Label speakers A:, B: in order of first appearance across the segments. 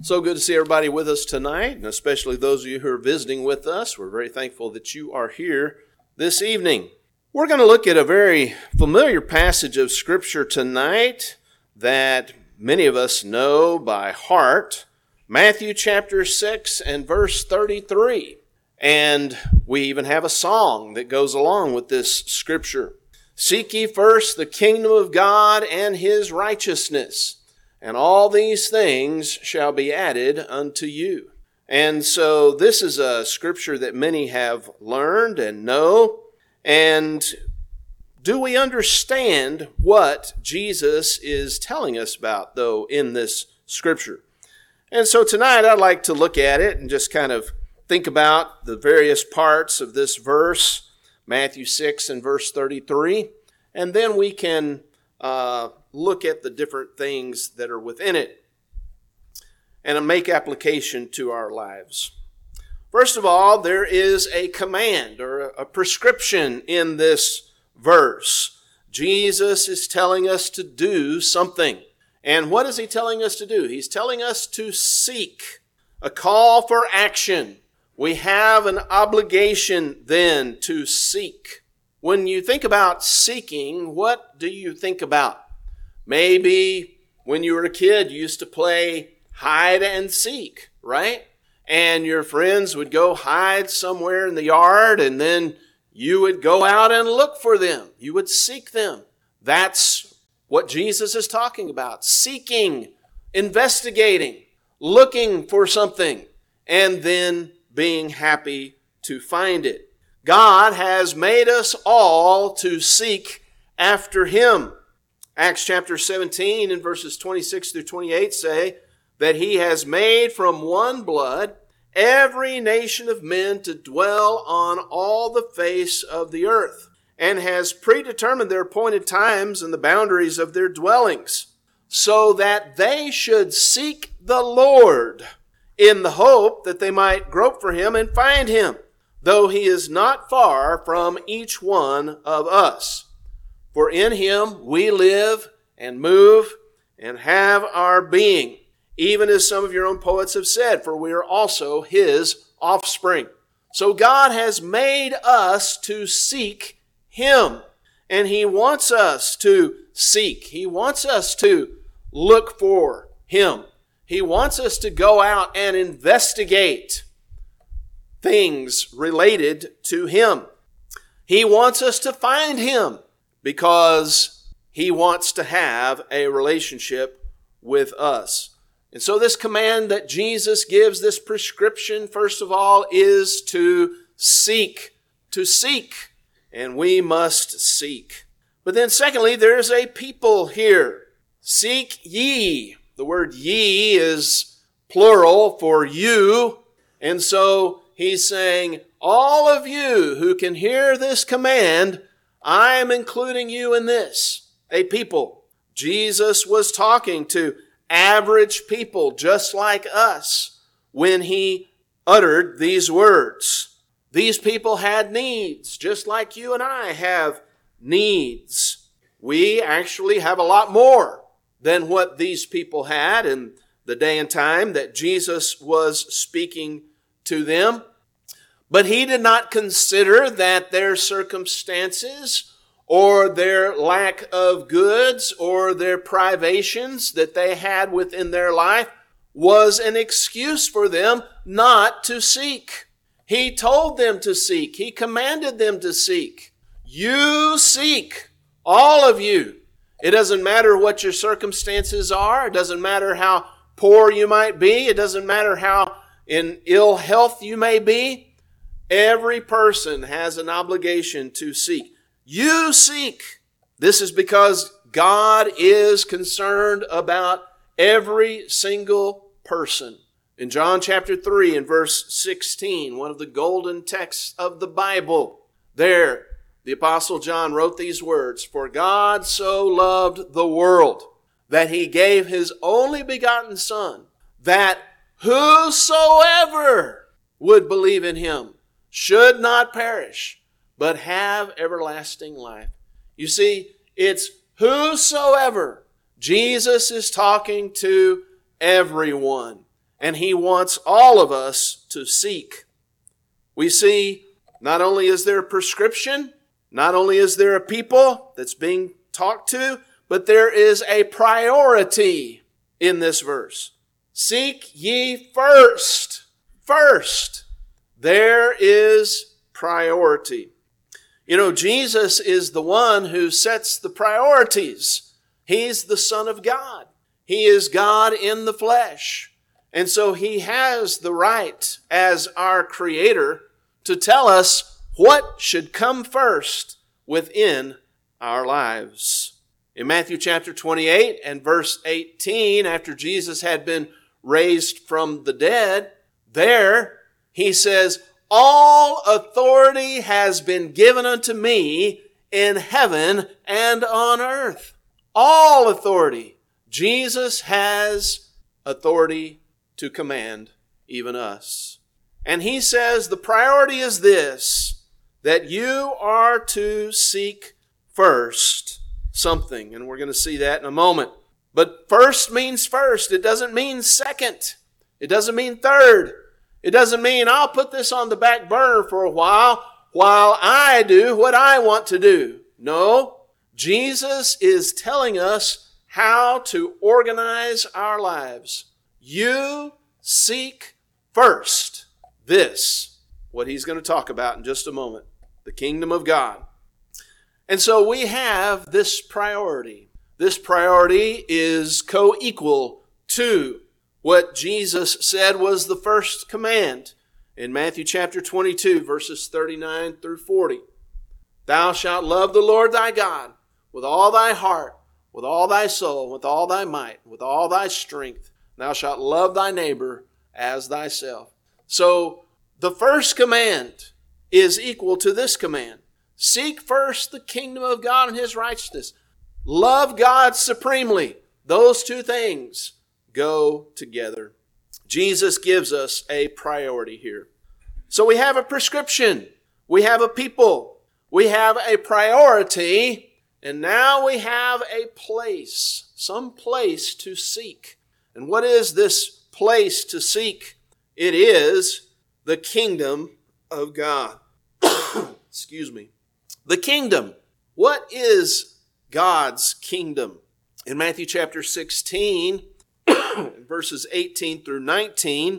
A: So good to see everybody with us tonight, and especially those of you who are visiting with us. We're very thankful that you are here this evening. We're going to look at a very familiar passage of Scripture tonight that many of us know by heart, Matthew chapter 6 and verse 33. And we even have a song that goes along with this Scripture. Seek ye first the kingdom of God and His righteousness, and all these things shall be added unto you. And so this is a Scripture that many have learned and know. And do we understand what Jesus is telling us about, though, in this Scripture? And so tonight I'd like to look at it and just kind of think about the various parts of this verse, Matthew 6 and verse 33, and then we can look at the different things that are within it and make application to our lives. First of all, there is a command or a prescription in this verse. Jesus is telling us to do something. And what is He telling us to do? He's telling us to seek, a call for action. We have an obligation then to seek. When you think about seeking, what do you think about? Maybe when you were a kid, you used to play hide and seek, right? And your friends would go hide somewhere in the yard, and then you would go out and look for them. You would seek them. That's what Jesus is talking about. Seeking, investigating, looking for something, and then being happy to find it. God has made us all to seek after Him. Acts chapter 17 and verses 26 through 28 say that He has made from one blood every nation of men to dwell on all the face of the earth, and has predetermined their appointed times and the boundaries of their dwellings, so that they should seek the Lord in the hope that they might grope for Him and find Him, though He is not far from each one of us. For in Him we live and move and have our being, even as some of your own poets have said, for we are also His offspring. So God has made us to seek Him, and He wants us to seek. He wants us to look for Him. He wants us to go out and investigate things related to Him. He wants us to find Him because He wants to have a relationship with us. And so this command that Jesus gives, this prescription, first of all, is to seek. To seek. And we must seek. But then secondly, there's a people here. Seek ye. The word ye is plural for you. And so He's saying, all of you who can hear this command, I am including you in this. A people. Jesus was talking to average people just like us when He uttered these words. These people had needs, just like you and I have needs. We actually have a lot more than what these people had in the day and time that Jesus was speaking to them. But He did not consider that their circumstances or their lack of goods or their privations that they had within their life was an excuse for them not to seek. He told them to seek. He commanded them to seek. You seek, all of you. It doesn't matter what your circumstances are. It doesn't matter how poor you might be. It doesn't matter how in ill health you may be. Every person has an obligation to seek. You seek. This is because God is concerned about every single person. In John chapter 3 and verse 16, one of the golden texts of the Bible, there the Apostle John wrote these words, For God so loved the world that He gave His only begotten Son, that whosoever would believe in Him should not perish, but have everlasting life. You see, it's whosoever. Jesus is talking to everyone. and He wants all of us to seek. We see not only is there a prescription, not only is there a people that's being talked to, but there is a priority in this verse. Seek ye first. First. There is priority. You know, Jesus is the one who sets the priorities. He's the Son of God. He is God in the flesh. And so He has the right as our Creator to tell us what should come first within our lives. In Matthew chapter 28 and verse 18, after Jesus had been raised from the dead, there He says, all authority has been given unto me in heaven and on earth. All authority. Jesus has authority to command even us. And He says the priority is this, that you are to seek first something. And we're going to see that in a moment. But first means first. It doesn't mean second. It doesn't mean third. It doesn't mean I'll put this on the back burner for a while I do what I want to do. No, Jesus is telling us how to organize our lives. You seek first this, what He's going to talk about in just a moment, the kingdom of God. And so we have this priority. This priority is co-equal to what Jesus said was the first command in Matthew chapter 22, verses 39 through 40. Thou shalt love the Lord thy God with all thy heart, with all thy soul, with all thy might, with all thy strength. Thou shalt love thy neighbor as thyself. So the first command is equal to this command. Seek first the kingdom of God and His righteousness. Love God supremely. Those two things go together. Jesus gives us a priority here. So we have a prescription. We have a people. We have a priority. And now we have a place. Some place to seek. And what is this place to seek? It is the kingdom of God. Excuse me. The kingdom. What is God's kingdom? In Matthew chapter 16, verses 18 through 19,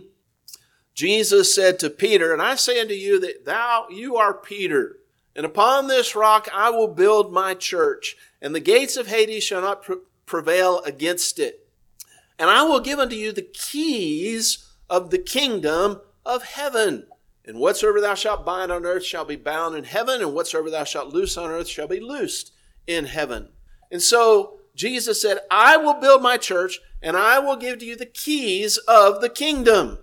A: Jesus said to Peter, and I say unto you that you are Peter, and upon this rock I will build my church, and the gates of Hades shall not prevail against it. And I will give unto you the keys of the kingdom of heaven. And whatsoever thou shalt bind on earth shall be bound in heaven, and whatsoever thou shalt loose on earth shall be loosed in heaven. And so Jesus said, I will build my church, and I will give to you the keys of the kingdom.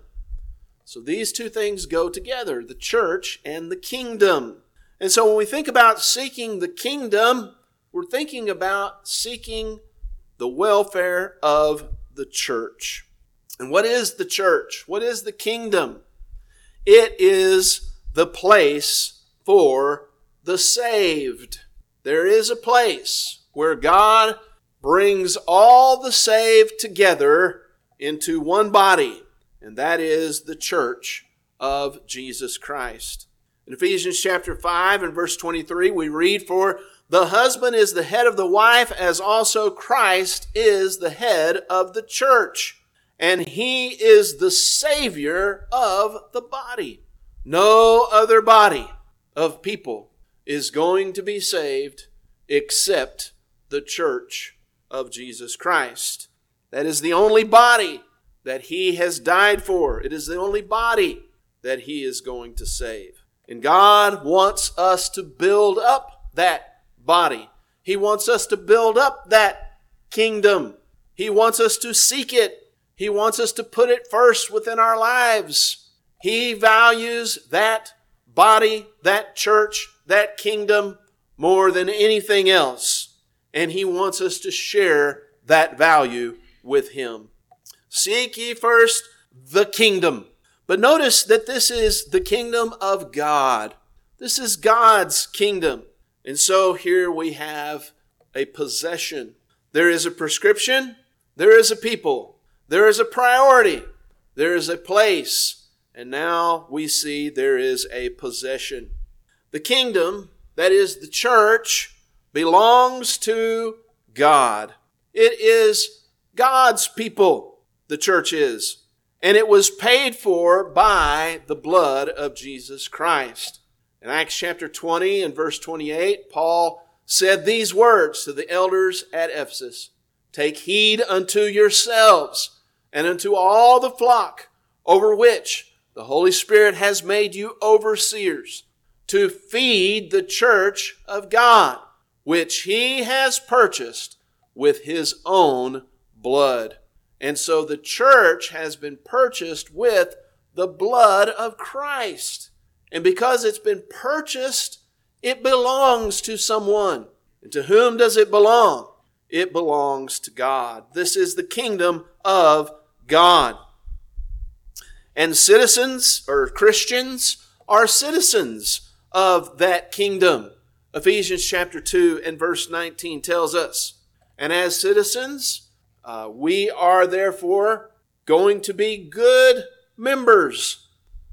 A: So these two things go together, the church and the kingdom. And so when we think about seeking the kingdom, we're thinking about seeking the welfare of the church. And what is the church? What is the kingdom? It is the place for the saved. There is a place where God brings all the saved together into one body, and that is the church of Jesus Christ. In Ephesians chapter 5 and verse 23, we read, For the husband is the head of the wife, as also Christ is the head of the church, and He is the Savior of the body. No other body of people is going to be saved except the church of Jesus Christ. That is the only body that He has died for. It is the only body that He is going to save. And God wants us to build up that body. He wants us to build up that kingdom. He wants us to seek it. He wants us to put it first within our lives. He values that body, that church, that kingdom more than anything else. And He wants us to share that value with Him. Seek ye first the kingdom. But notice that this is the kingdom of God. This is God's kingdom. And so here we have a possession. There is a prescription. There is a people. There is a priority. there is a place, and now we see there is a possession. The kingdom, that is the church, belongs to God. It is God's people, the church is. And it was paid for by the blood of Jesus Christ. In Acts chapter 20 and verse 28, Paul said these words to the elders at Ephesus, "Take heed unto yourselves and unto all the flock over which the Holy Spirit has made you overseers, to feed the church of God, which He has purchased with His own blood." And so the church has been purchased with the blood of Christ. And because it's been purchased, it belongs to someone. And to whom does it belong? It belongs to God. This is the kingdom of God. And citizens, or Christians, are citizens of that kingdom. Ephesians chapter 2 and verse 19 tells us, "And as citizens, we are therefore going to be good members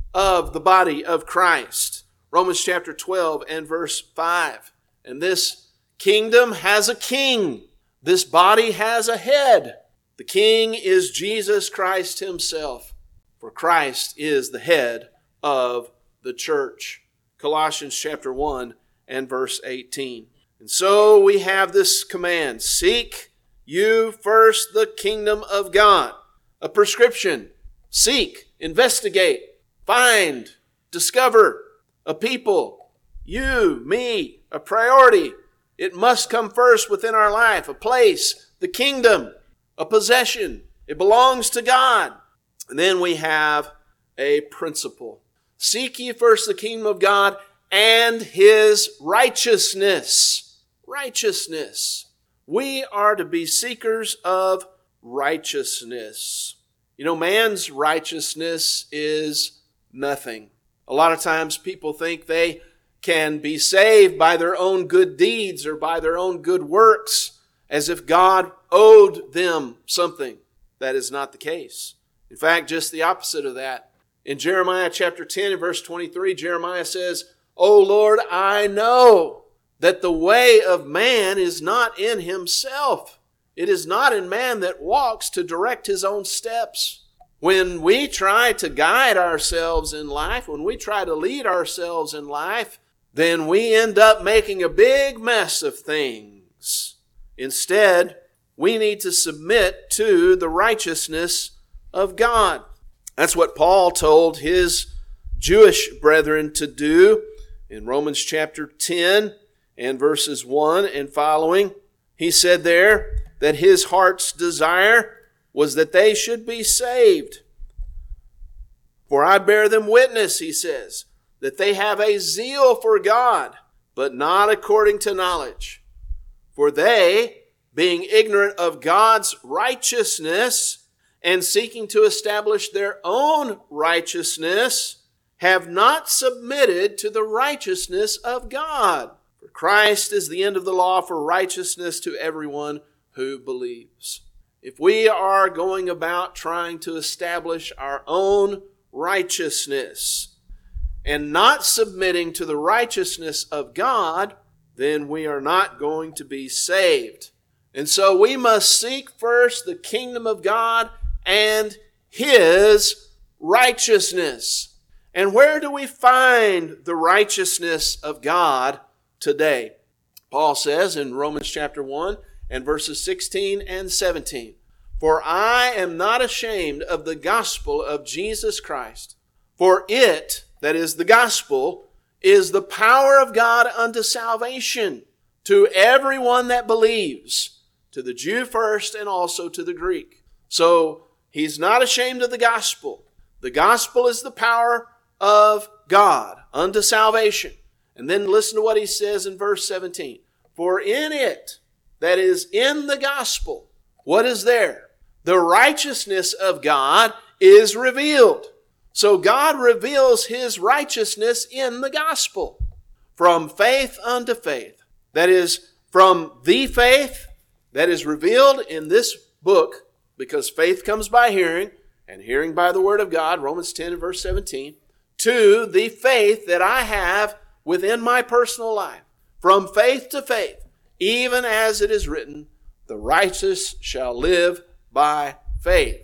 A: of the body of Christ." Romans chapter 12 and verse 5. And this kingdom has a king. This body has a head. The king is Jesus Christ Himself. For Christ is the head of the church. Colossians chapter 1 and verse 18. And so we have this command, seek you first the kingdom of God. A prescription. Seek, investigate, find, discover. A people, you, me, a priority. It must come first within our life. A place, the kingdom, a possession. It belongs to God. And then we have a principle. Seek ye first the kingdom of God and His righteousness. Righteousness. We are to be seekers of righteousness. You know, man's righteousness is nothing. A lot of times people think they can be saved by their own good deeds or by their own good works, as if God owed them something. That is not the case. In fact, just the opposite of that. In Jeremiah chapter 10 and verse 23, Jeremiah says, "O Lord, I know that the way of man is not in himself. It is not in man that walks to direct his own steps." When we try to guide ourselves in life, when we try to lead ourselves in life, then we end up making a big mess of things. Instead, we need to submit to the righteousness of God. That's what Paul told his Jewish brethren to do in Romans chapter 10 and verses 1 and following. He said there that his heart's desire was that they should be saved. "For I bear them witness," he says, "that they have a zeal for God, but not according to knowledge. For they, being ignorant of God's righteousness and seeking to establish their own righteousness, have not submitted to the righteousness of God. For Christ is the end of the law for righteousness to everyone who believes." If we are going about trying to establish our own righteousness and not submitting to the righteousness of God, then we are not going to be saved. And so we must seek first the kingdom of God and His righteousness. And where do we find the righteousness of God today? Paul says in Romans chapter 1 and verses 16 and 17, "For I am not ashamed of the gospel of Jesus Christ, for it," that is the gospel, "is the power of God unto salvation to everyone that believes, to the Jew first and also to the Greek." So he's not ashamed of the gospel. The gospel is the power of God unto salvation. And then listen to what he says in verse 17. "For in it," that is in the gospel, what is there? The righteousness of God is revealed. So God reveals His righteousness in the gospel. From faith unto faith. That is, from the faith that is revealed in this book, because faith comes by hearing, and hearing by the word of God, Romans 10 and verse 17, to the faith that I have within my personal life. From faith to faith, even as it is written, the righteous shall live by faith.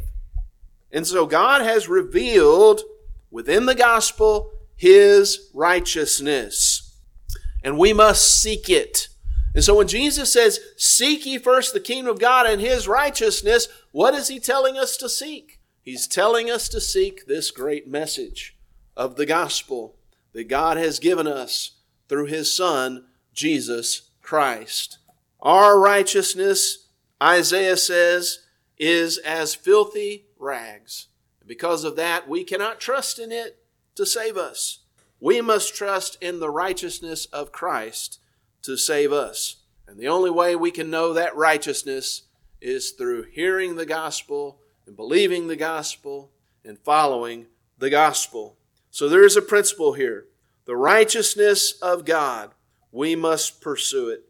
A: And so God has revealed within the gospel His righteousness. And we must seek it. And so when Jesus says, seek ye first the kingdom of God and His righteousness, what is He telling us to seek? He's telling us to seek this great message of the gospel that God has given us through His Son, Jesus Christ. Our righteousness, Isaiah says, is as filthy rags. Because of that, we cannot trust in it to save us. We must trust in the righteousness of Christ to save us. And the only way we can know that righteousness is through hearing the gospel and believing the gospel and following the gospel. So there is a principle here. The righteousness of God, we must pursue it.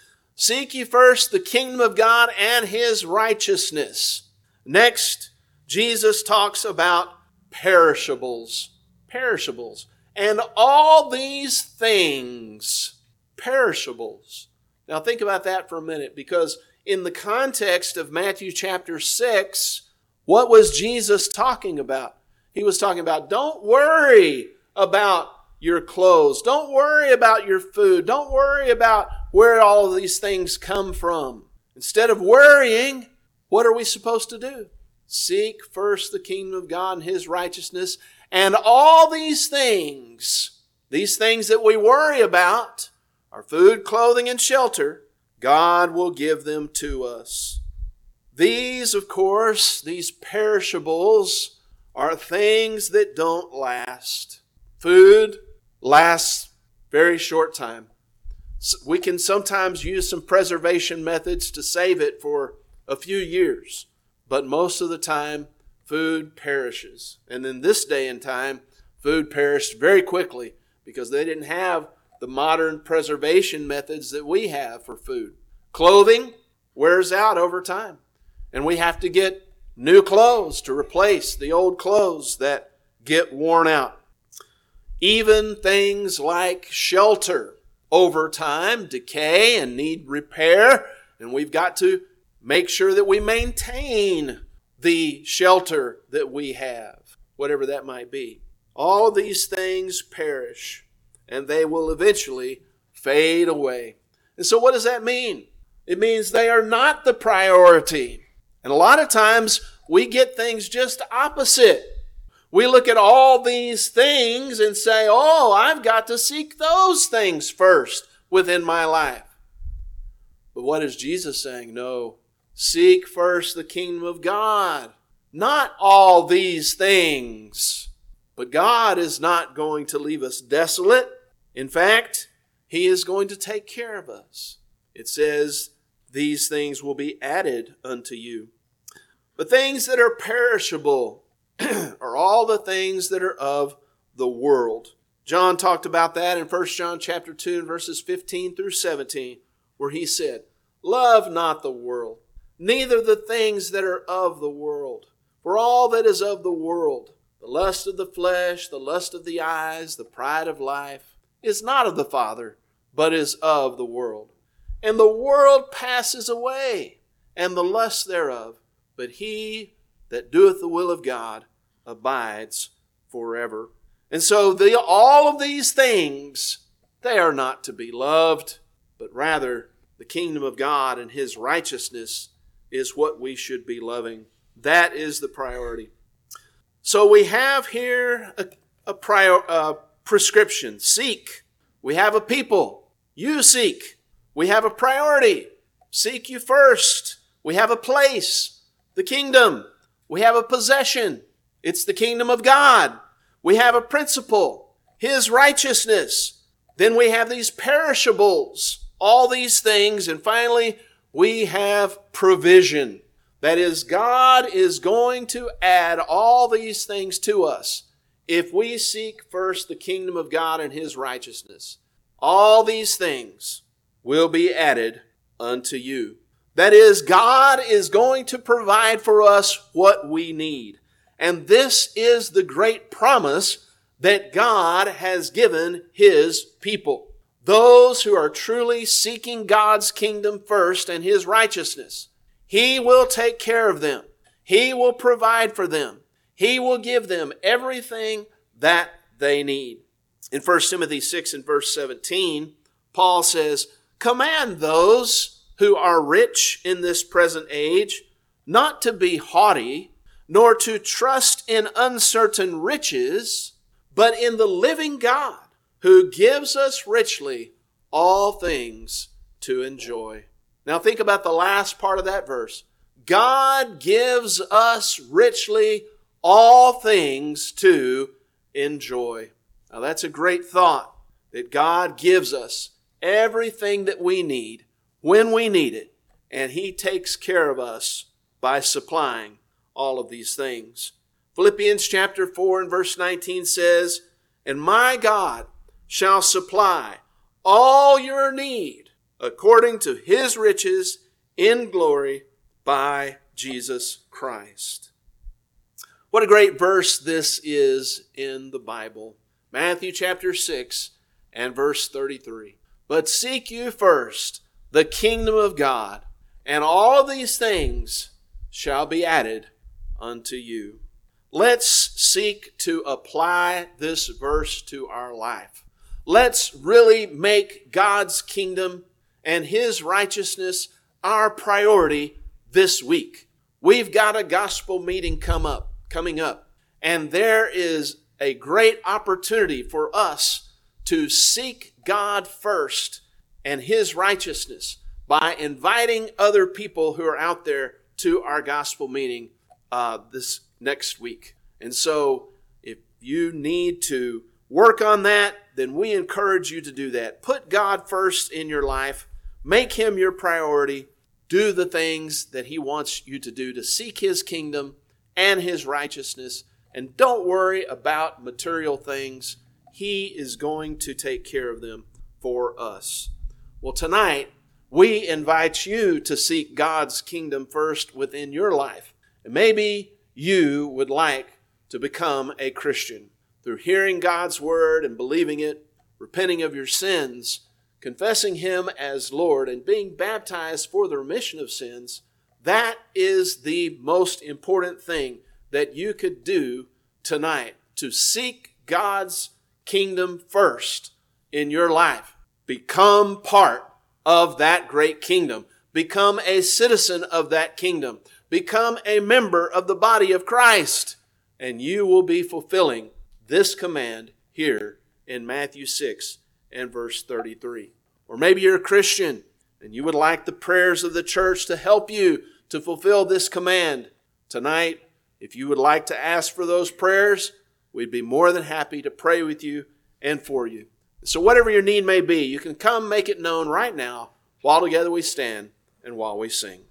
A: Seek ye first the kingdom of God and His righteousness. Next, Jesus talks about perishables. Perishables. And all these things, perishables. Now think about that for a minute, because in the context of Matthew chapter 6, what was Jesus talking about? He was talking about, don't worry about your clothes. Don't worry about your food. Don't worry about where all of these things come from. Instead of worrying, what are we supposed to do? Seek first the kingdom of God and His righteousness, and all these things that we worry about, our food, clothing, and shelter, God will give them to us. These, of course, these perishables are things that don't last. Food lasts very short time. We can sometimes use some preservation methods to save it for a few years, but most of the time, food perishes. And in this day and time, food perished very quickly because they didn't have the modern preservation methods that we have for food. Clothing wears out over time, and we have to get new clothes to replace the old clothes that get worn out. Even things like shelter over time decay and need repair, and we've got to make sure that we maintain the shelter that we have, whatever that might be. All of these things perish, and they will eventually fade away. And so what does that mean? It means they are not the priority. And a lot of times we get things just opposite. We look at all these things and say, oh, I've got to seek those things first within my life. But what is Jesus saying? No, seek first the kingdom of God. Not all these things. But God is not going to leave us desolate. In fact, He is going to take care of us. It says, these things will be added unto you. The things that are perishable are all the things that are of the world. John talked about that in 1 John chapter 2 and verses 15 through 17, where he said, love not the world, neither the things that are of the world. For all that is of the world, the lust of the flesh, the lust of the eyes, the pride of life, is not of the Father, but is of the world. And the world passes away, and the lust thereof, but he that doeth the will of God abides forever. And so all of these things, they are not to be loved, but rather the kingdom of God and His righteousness is what we should be loving. That is the priority. So we have here a prescription. Seek. We have a people. You seek. We have a priority. Seek you first. We have a place. The kingdom. We have a possession. It's the kingdom of God. We have a principle. His righteousness. Then we have these perishables. All these things. And finally, we have provision. That is, God is going to add all these things to us if we seek first the kingdom of God and His righteousness. All these things will be added unto you. That is, God is going to provide for us what we need. And this is the great promise that God has given His people. Those who are truly seeking God's kingdom first and His righteousness, He will take care of them. He will provide for them. He will give them everything that they need. In 1 Timothy 6 and verse 17, Paul says, "Command those who are rich in this present age not to be haughty, nor to trust in uncertain riches, but in the living God, who gives us richly all things to enjoy." Now think about the last part of that verse. God gives us richly all things to enjoy. Now that's a great thought, that God gives us everything that we need when we need it, and He takes care of us by supplying all of these things. Philippians chapter 4 and verse 19 says, "And my God shall supply all your need according to His riches in glory by Jesus Christ." What a great verse this is in the Bible. Matthew chapter 6 and verse 33. "But seek you first the kingdom of God, and all these things shall be added unto you." Let's seek to apply this verse to our life. Let's really make God's kingdom and His righteousness our priority this week. We've got a gospel meeting coming up, and there is a great opportunity for us to seek God first and His righteousness by inviting other people who are out there to our gospel meeting this next week. And so if you need to work on that, then we encourage you to do that. Put God first in your life. Make Him your priority. Do the things that He wants you to do to seek His kingdom and His righteousness. And don't worry about material things. He is going to take care of them for us. Well, tonight, we invite you to seek God's kingdom first within your life. And maybe you would like to become a Christian through hearing God's word and believing it, repenting of your sins, confessing Him as Lord, and being baptized for the remission of sins. That is the most important thing that you could do tonight, to seek God's kingdom first in your life. Become part of that great kingdom. Become a citizen of that kingdom. Become a member of the body of Christ. And you will be fulfilling this command here in Matthew 6 and verse 33. Or maybe you're a Christian and you would like the prayers of the church to help you to fulfill this command. Tonight, if you would like to ask for those prayers, we'd be more than happy to pray with you and for you. So whatever your need may be, you can come make it known right now while together we stand and while we sing.